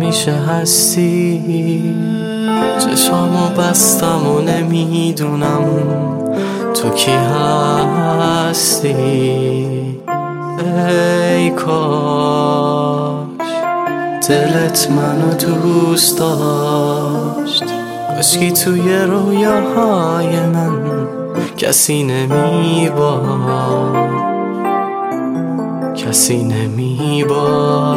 همیشه هستی. چشامو بستم و نمیدونم تو کی هستی. ای کاش دلت منو دوست داشت، کاشکی توی رویاهای من کسی نمیبا، کسی نمیبا.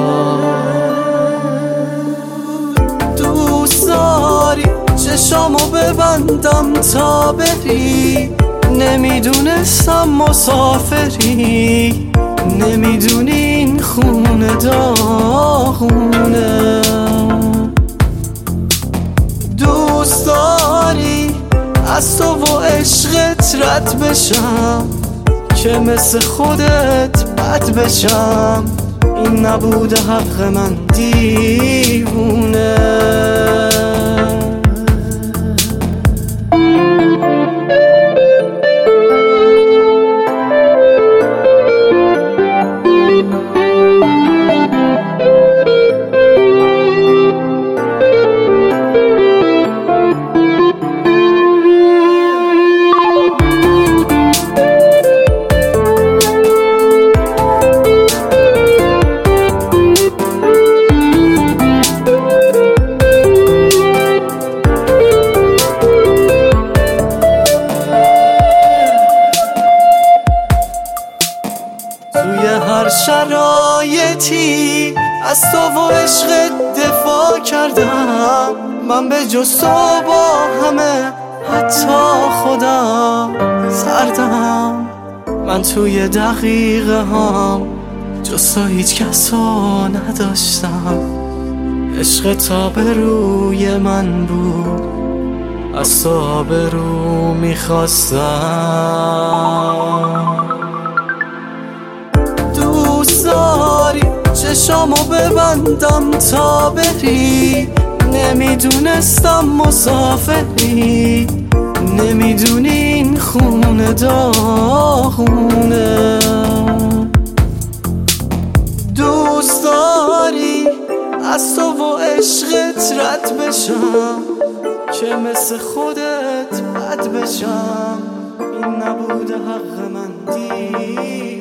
دوست داری چشامو ببندم تا بری، نمیدونستم مسافری، نمیدونی این خونه داغونه. دوست داری از تو و عشقت رد بشم، که مثل خودت بد بشم. این نبوده حق من دیوونه. توی هر شرایطی از تو و عشقت دفاع کردم. من به جز تو با همه حتی خودم سردم. من توی دقیقه هم جز تو هیچ کسو نداشتم. عشق تا به روی من بود، از تو آبرو میخواستم. دوست داری چشامو ببندم تا بری، نمیدونستم مسافری، نمیدونی این خونه داغونه. دوست داری از تو و عشقت رد بشم، که مثل خودت بد بشم. این نبوده حق من